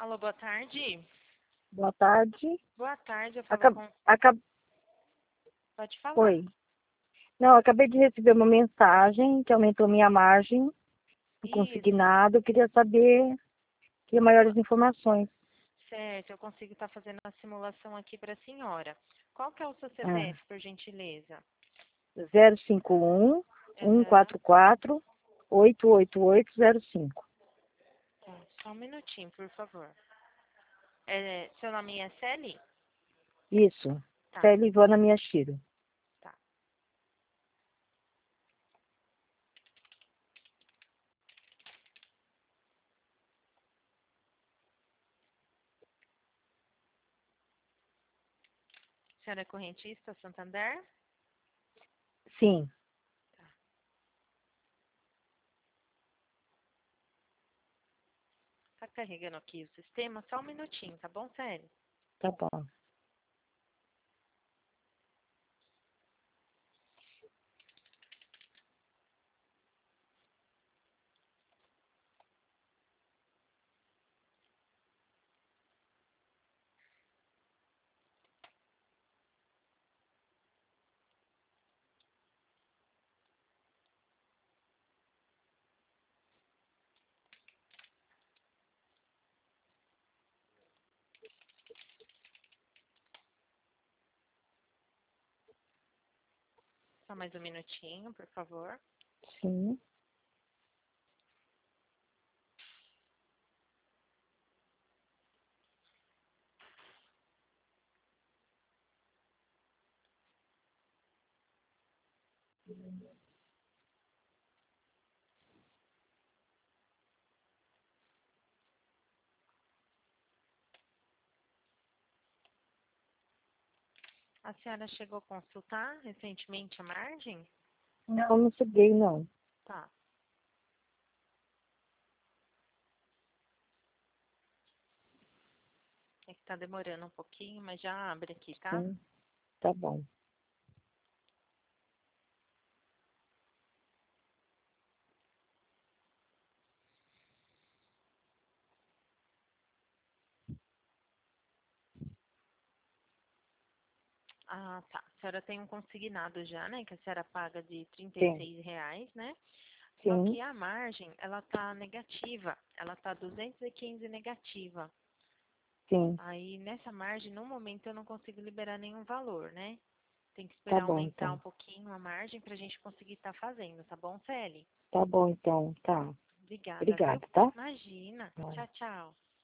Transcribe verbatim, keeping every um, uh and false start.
Alô, boa tarde. Boa tarde. Boa tarde, eu falo Acab... com... Acab... Pode falar. Oi. Não, eu acabei de receber uma mensagem que aumentou minha margem do Isso, consignado. Eu queria saber que maiores informações. certo, eu consigo estar fazendo a simulação aqui para a senhora. Qual que é o seu Ah, C P F, por gentileza? zero cinco um, um Aham. quatro quatro, oito oito oito zero cinco. Tá, só um minutinho, por favor. É, seu nome é Celi? Isso. Tá, Célia Ivana Miyashiro. tá. Senhora é correntista, Santander? Sim, Tá carregando aqui o sistema? Só um minutinho, tá bom, Celi? tá bom. Só mais um minutinho, por favor. Sim. A senhora chegou a consultar recentemente a margem? Não, não cheguei, não. Tá. É que tá demorando um pouquinho, mas já abre aqui, tá? Sim, tá bom. Ah, tá. A senhora tem um consignado já, né? Que a senhora paga de trinta e Sim, seis reais, né? Só sim, que a margem, ela tá negativa. Ela tá duzentos e quinze negativa. sim. Aí, nessa margem, no momento, eu não consigo liberar nenhum valor, né? Tem que Tá esperar bom, aumentar um então. pouquinho a margem pra gente conseguir estar fazendo, tá bom, Celi? Tá bom, então. Tá. Obrigada, viu? Obrigada, tá? Imagina. Tá. Tchau, tchau.